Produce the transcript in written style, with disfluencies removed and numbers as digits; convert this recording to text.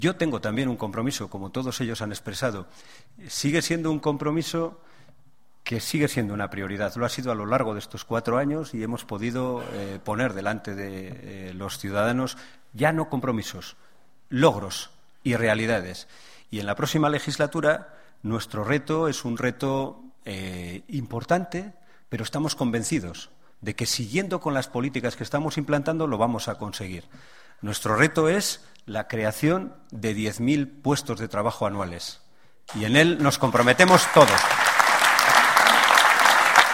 Yo tengo también un compromiso, como todos ellos han expresado. Sigue siendo un compromiso que sigue siendo una prioridad. Lo ha sido a lo largo de estos 4 años y hemos podido poner delante de los ciudadanos ya no compromisos, logros y realidades. Y en la próxima legislatura nuestro reto es un reto importante, pero estamos convencidos de que siguiendo con las políticas que estamos implantando lo vamos a conseguir. Nuestro reto es la creación de 10.000 puestos de trabajo anuales y en él nos comprometemos todos.